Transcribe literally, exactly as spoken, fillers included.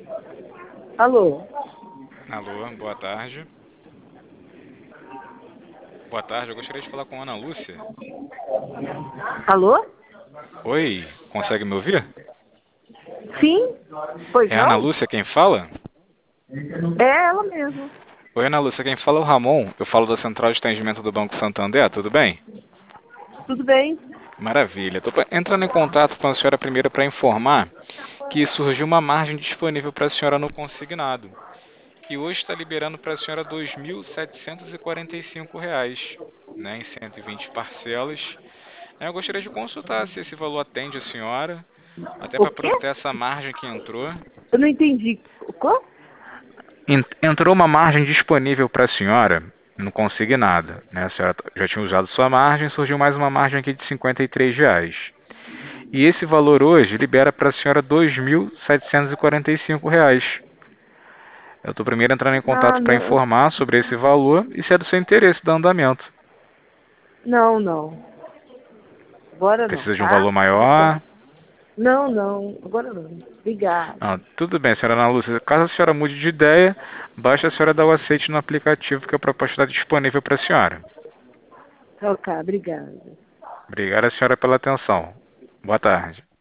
Alô? Alô, boa tarde. Boa tarde, eu gostaria de falar com a Ana Lúcia. Alô? Oi, consegue me ouvir? Sim? Pois É a Ana não? Lúcia quem fala? É ela mesmo. Oi, Ana Lúcia, quem fala é o Ramon. Eu falo da Central de Atendimento do Banco Santander, tudo bem? Tudo bem? Maravilha. Estou entrando em contato com a senhora primeiro para informar que surgiu uma margem disponível para a senhora no consignado. E hoje está liberando para a senhora dois mil setecentos e quarenta e cinco reais, né, em cento e vinte parcelas. Eu gostaria de consultar se esse valor atende a senhora, até O para quê? aproveitar essa margem que entrou. Eu não entendi. O quê? En- Entrou uma margem disponível para a senhora no consignado, né? A senhora já tinha usado sua margem, surgiu mais uma margem aqui de cinquenta e três reais. E esse valor hoje libera para a senhora dois mil setecentos e quarenta e cinco reais. Eu estou primeiro entrando em Ah, contato para não. informar sobre esse valor e se é do seu interesse do andamento. Não, não. Agora não, Precisa de um tá? valor maior? Não, não. Agora não. Obrigada. Não, tudo bem, senhora Ana Lúcia. Caso a senhora mude de ideia, basta a senhora dar o aceite no aplicativo que a proposta está disponível para a senhora. Ok, obrigada. Obrigado, a senhora, pela atenção. Boa tarde.